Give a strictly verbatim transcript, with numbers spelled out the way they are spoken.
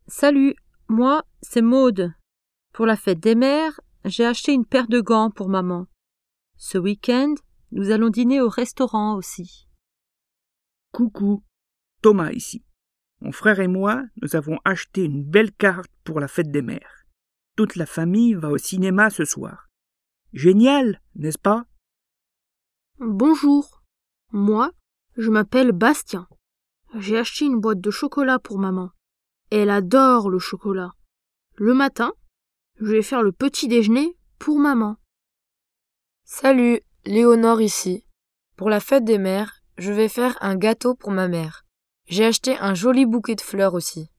Salut, moi, c'est Maude. Pour la fête des mères, j'ai acheté une paire de gants pour maman. Ce week-end, nous allons dîner au restaurant aussi. Coucou, Thomas ici. Mon frère et moi, nous avons acheté une belle carte pour la fête des mères. Toute la famille va au cinéma ce soir. Génial, n'est-ce pas? Bonjour, moi, je m'appelle Bastien. J'ai acheté une boîte de chocolat pour maman. Elle adore le chocolat. Le matin, je vais faire le petit déjeuner pour maman. Salut, Léonore ici. Pour la fête des mères, je vais faire un gâteau pour ma mère. J'ai acheté un joli bouquet de fleurs aussi.